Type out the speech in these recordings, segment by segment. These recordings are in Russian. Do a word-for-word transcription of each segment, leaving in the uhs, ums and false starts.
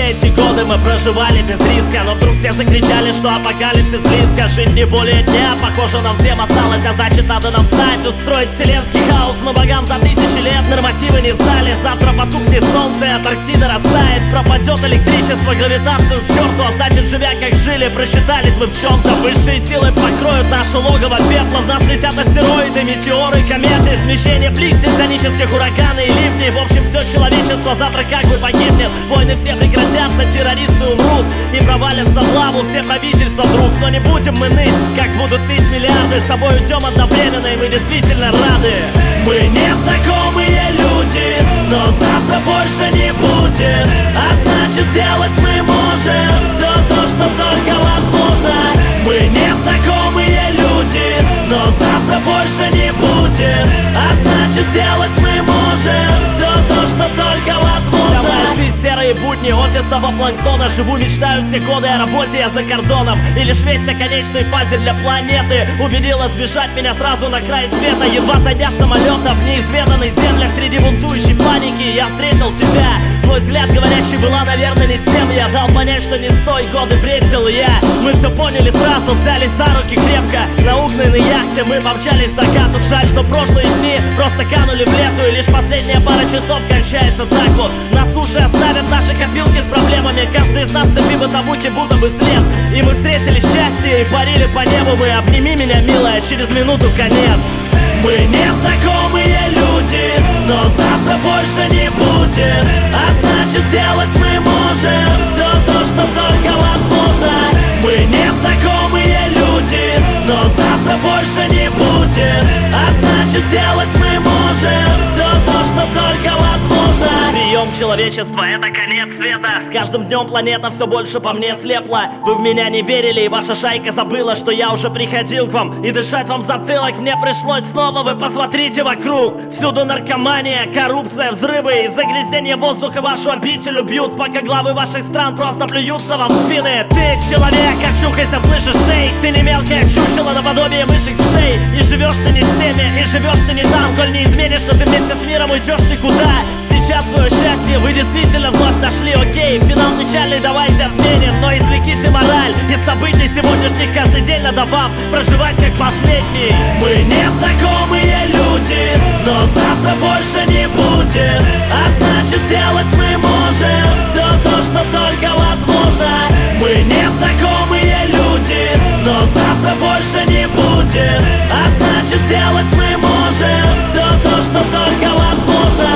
эти годы мы проживали без риска, но вдруг все закричали, что апокалипсис близко. Жить не более дня, похоже, нам всем осталось, а значит надо нам встать, устроить вселенский хаос. Мы богам за тысячи лет нормативы не знали. Завтра потухнет солнце, и Антарктида растает. Пропадет электричество, гравитацию к черту, а значит, живя как жили, просчитались мы в чем-то. Высшие силы покроют наше логово пеплом. В нас летят астероиды, метеоры, кометы, смещение плит тектонических, ураганы и ливни. В общем, все человечество завтра как бы погибнет. Войны все прекратятся, террористы умрут и провалятся в лаву все правительства вдруг. Но не будем мы ныть, как будут ныть миллиарды. С тобой уйдем одновременно, и мы действительно рады. Мы незнакомые люди, но завтра больше не будет. А значит, делать мы можем все то, что только возможно. Мы незнакомые люди, но завтра больше не будет. А значит, делать мы можем все то, что только возможно. Моя жизнь серые будни офисного планктона. Живу, мечтаю все годы о работе, я за кордоном. И лишь весть о конечной фазе для планеты убедила сбежать меня сразу на край света. Едва сойдя с самолета в неизведанной земле, среди бунтующей паники я встретил тебя. Твой взгляд говорящий была, наверное, не с тем. Я дал понять, что не стой, годы бредил я. Мы все поняли сразу, взялись за руки крепко. На угнанной яхте мы помчались к закату. Жаль, что прошлые дни просто канули в лету, и лишь последняя пара часов кончается так вот. На суше оставят наши копилки с проблемами. Каждый из нас цепи бытовухи будто бы слез. И мы встретили счастье и парили по небу. Мы обними меня, милая, через минуту конец. Мы незнакомые люди, но завтра больше не будет. А значит, делать мы можем все то, что только возможно. Мы незнакомые люди, но завтра больше не будет. А значит, делать мы можем все то, что только возможно. Прием человечества — это конец света. С каждым днем планета все больше по мне слепла. Вы в меня не верили, и ваша шайка забыла, что я уже приходил к вам. И дышать вам в затылок мне пришлось снова. Вы посмотрите вокруг, всюду наркомания, коррупция, взрывы и загрязнение воздуха. Вашу обитель убьют, пока главы ваших стран просто плюются вам в спины. Ты человек, очухайся, слышишь, шей. Ты не мелкая чучело наподобие мышек в шее. И живешь ты не с теми, и живешь ты не там. Коль не изменишься, ты вместе с миром уйдешь ты куда? Сейчас свое счастье вы действительно вновь нашли, окей. Финал печальный давайте отменим, но извлеките мораль из событий сегодняшних. Каждый день надо вам проживать как последний. Мы незнакомые люди, но завтра больше не будет. А значит, делать мы можем все то, что только возможно. Мы незнакомые люди, но завтра больше не будет. А значит, делать мы можем все то, что только возможно.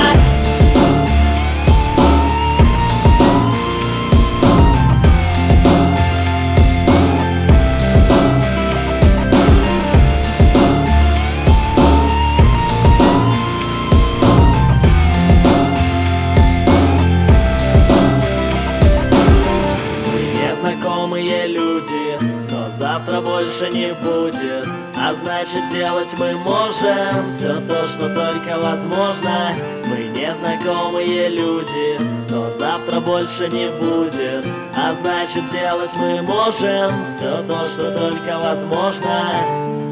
Незнакомые люди, но завтра больше не будет. А значит, делать мы можем все то, что только возможно. Мы незнакомые люди, но завтра больше не будет. А значит, делать мы можем все то, что только возможно.